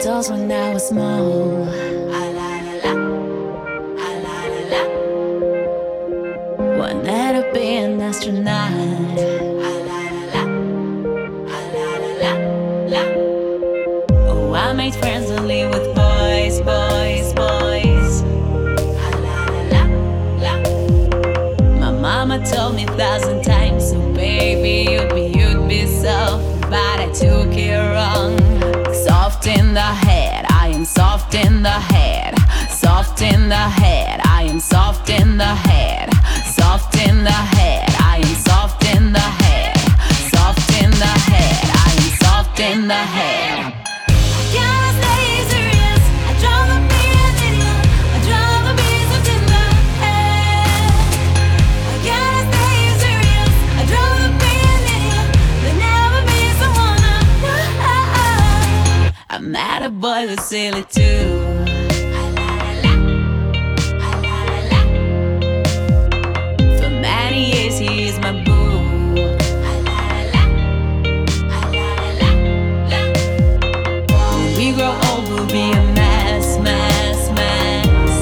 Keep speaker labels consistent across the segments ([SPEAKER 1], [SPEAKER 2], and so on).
[SPEAKER 1] dolls when I was small. Ah, la, la, la. Ah, la, la, la. Wanted to be an astronaut. Ah, la, la, la. Ah, la, la, la, la. Oh, I made friends only with boys, boys, boys. Ah, la, la, la, la. My mama told me 1,000 times, so baby, you'd be soft, but I took it wrong. Soft in the head, I am soft in the head. Soft in the head, I am soft in the head. Soft in the head, I am soft in the head. Soft in the head, I am soft in the head. Gotta stay serious. I draw the beat in you. I draw the beats in the head. I gotta stay serious. I draw the beat in you. There'll never be someone I met a boy who's silly too. For many years he is my boo. When we grow old we'll be a mess, mess, mess.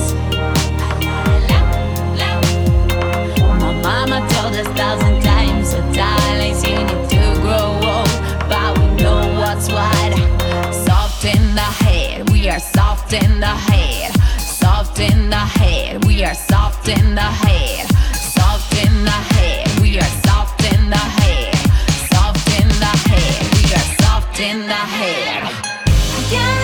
[SPEAKER 1] My mama told us 1,000 times, so darling, you need to grow old, but we know what's what. Soft in the head, we are soft in the head. Soft in the head, we are soft in the head. Soft in the head, we are soft in the head. Soft in the head, we are soft in the head.